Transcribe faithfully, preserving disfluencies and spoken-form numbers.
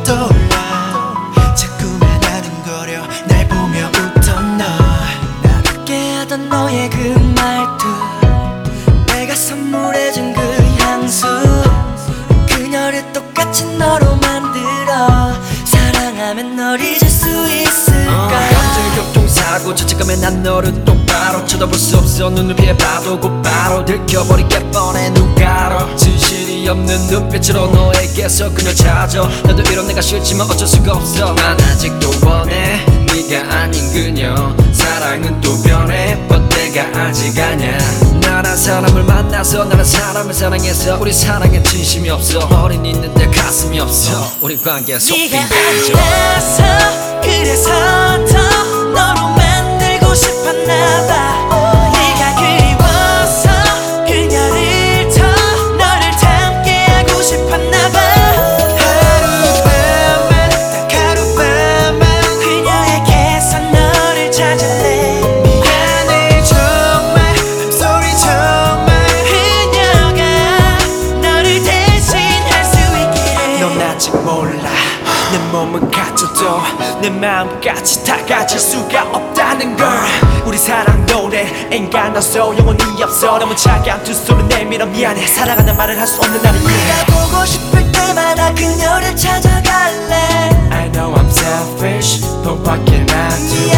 떠올라 자꾸만 아른거려 날 보며 웃던 너 나를 깨하던 너의 그 말투 내가 선물해준 그 향수 그녀를 똑같이 너로 만들어 사랑하면 널 잊을 수 있을까 어, 감정의 교통사고 죄책감에 난 너를 똑바로 쳐다볼 수 없어 눈을 피해 봐도 곧바로 들켜버리게 뻔해 누가로 진실이 없는 눈빛으로 너에게서 그녀 찾아 나도 이런 내가 싫지만 어쩔 수가 없어 난 아직도 원해 네가 아닌 그녀 사랑은 또 변해 but 내가 아직 아냐 나란 사람을 만나서 나란 사람을 사랑해서 우리 사랑엔 진심이 없어 머리는 있는데 가슴이 없어 우리 관계 속빈 네가 감정 아니라서 그래서 더 너로 만들고 싶었나봐 네가 그리워서 그녀를 더 너를 닮게 하고 싶었나봐 하룻밤만 딱 하룻밤만 그녀에게서 너를 찾을래 미안해 정말 I'm sorry 정말 그녀가 너를 대신할 수 있기를 넌 아직 몰라 내 몸은 갇혀도 내 마음까지 다 가질 수가 없다는 걸 우리 사랑 노래 인간 너서 영혼이 없어 너무 차가운 두 손을 내밀어 미안해 사랑한다는 말을 할 수 없는 나를 네가 보고 싶을 때마다 그녀를 찾아갈래 I know I'm selfish 돈 밖에 안 돼